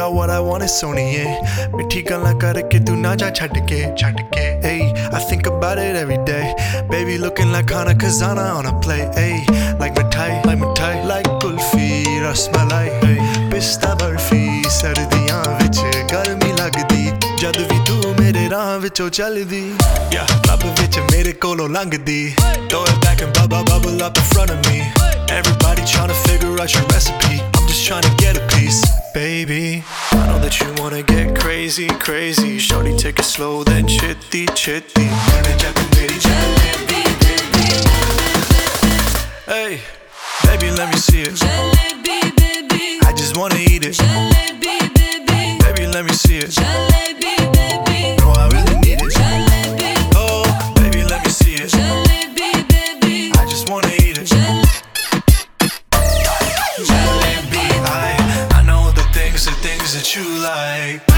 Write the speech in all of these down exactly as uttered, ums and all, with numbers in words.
got what I want, it's सोनिए मिठी गल्लां करके तू ना जा छड्ड के छड्ड के ay I think about it every day baby looking like Hana Kazana on a plate ay like mithai like mithai like kulfi rasmalai pista barfi sardiyan vich garmi lagdi jad vi tu mere raah vichon chaldi yeah club vich mere kolo langdi throw it back and bubble bubble up in front of me everybody trying to figure out your recipe I'm just trying to get a piece baby I know that you wanna get crazy crazy shorty take it slow then chitty chitty hey baby let me see it Jalebi baby I just wanna eat it Jalebi baby baby let me see it Jalebi baby no I really need it Jalebi oh baby let me see it Jalebi baby I just wanna eat it Jalebi I I know the things the things that you like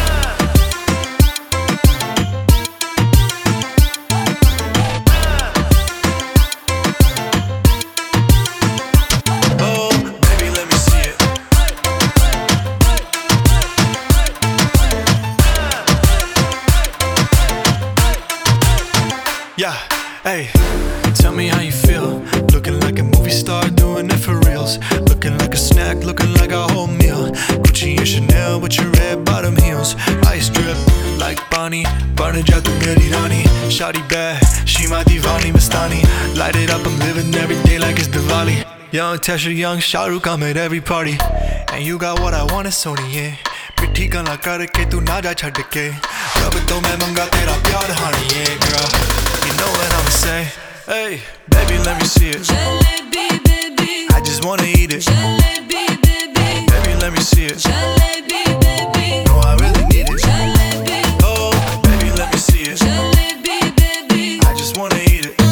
yeah, hey, tell me how you feel looking like a movie star, doing it for reals looking like a snack, looking like a whole meal Gucci and Chanel with your red bottom heels ice drip like Bonnie burning ja tu meri rani shawty bad, she my divani mastani light it up, I'm living every day like it's Diwali young Tesha, young Shah Rukh, I'm at every party and you got what I want, it's सोनिए मिठी गल्लां करके तू ना जा छड्ड के रब तो मैं मंगा तेरा प्यार हानिए girl you know what I'ma say hey baby let me see it Jalebi baby I just wanna eat it Jalebi baby baby let me see it Jalebi baby no I really need it Jalebi oh baby let me see it Jalebi baby I just wanna eat it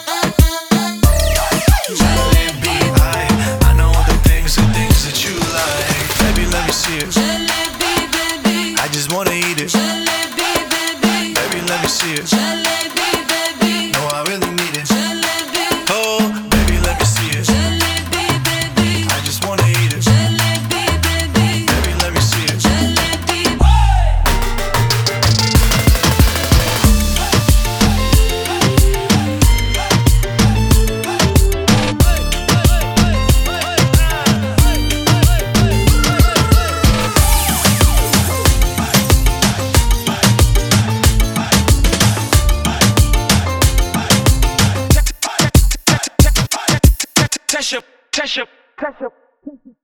Jalebi I I know the things the things that you like baby let me see it Jalebi baby I just wanna eat it Jalebi baby baby let me see it Jalebi baby no I really need it Jalebi oh baby let me see it Jalebi baby I just wanna eat it Jalebi baby baby let me see it Jalebi Tesha, Tesha, Tesha.